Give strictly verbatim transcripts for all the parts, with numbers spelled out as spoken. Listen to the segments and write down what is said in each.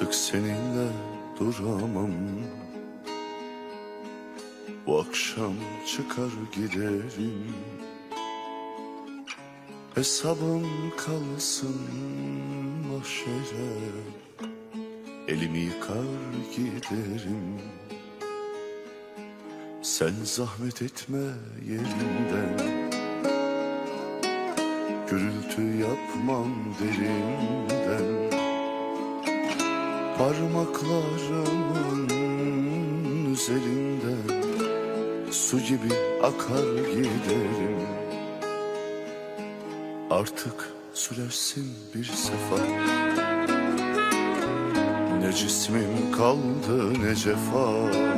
Artık seninle duramam. Bu akşam çıkar giderim. Hesabım kalsın mahşere. Elimi yıkar giderim. Sen zahmet etme yerinden. Gürültü yapmam derinden. Parmaklarımın üzerinden su gibi akar giderim. Artık sürersin bir sefa. Ne cismim kaldı ne cefa.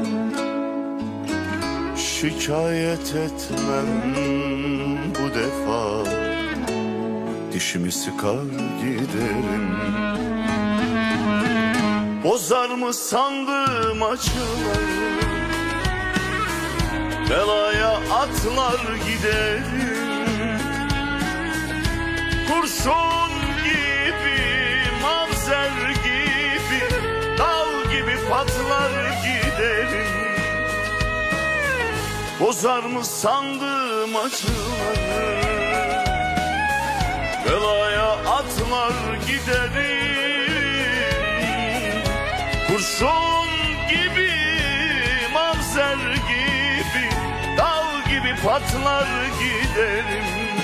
Şikayet etmem bu defa. Dişimi sıkar giderim. Bozar mı sandığım acıları, belaya atlar giderim. Kurşun gibi, mavzer gibi, dal gibi patlar giderim. Bozar mı sandığım acıları, belaya atlar giderim. Kurşun gibi, mavzer gibi, dal gibi patlar giderim.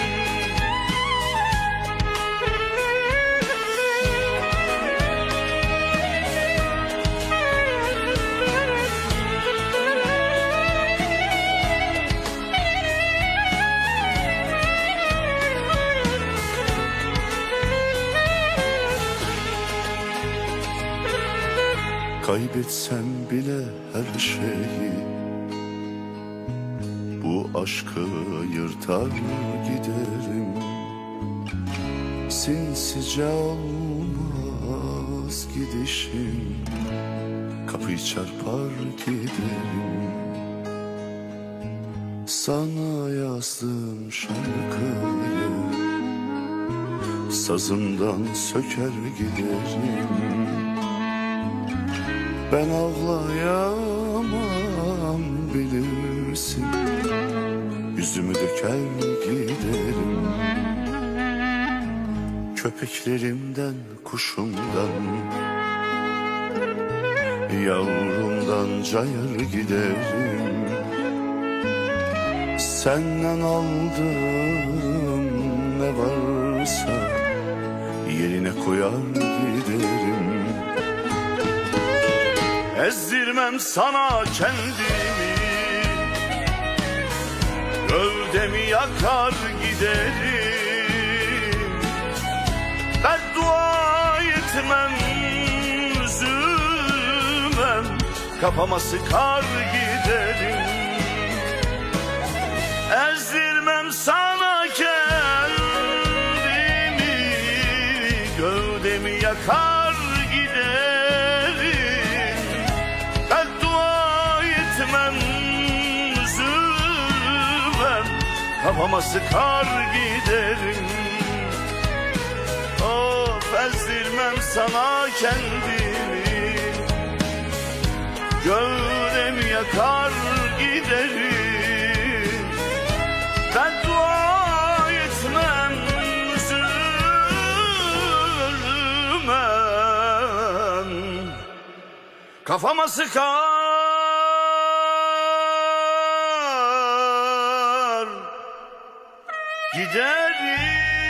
Kaybetsem bile her şeyi, bu aşkı yırtar giderim. Sinsice olmaz gidişim, kapıyı çarpar giderim. Sana yazdığım şarkıyı sazımdan söker giderim. Ben ağlayamam bilirsin, yüzümü döker giderim. Köpeklerimden, kuşumdan, yavrumdan cayar giderim. Senden aldığım ne varsa yerine koyar giderim. Ezdirmem sana kendimi, gövdemi yakar giderim. Beddua etmem, üzülmem, kafama sıkar giderim. Ezdirmem sana kendimi, gövdemi yakar giderim. Beddua etmem, üzülmem, kafama sıkar giderim. Of, ezdirmem sana kendimi, gövdemi yakar giderim. Beddua etmem, üzülmem, kafama sıkar giderim.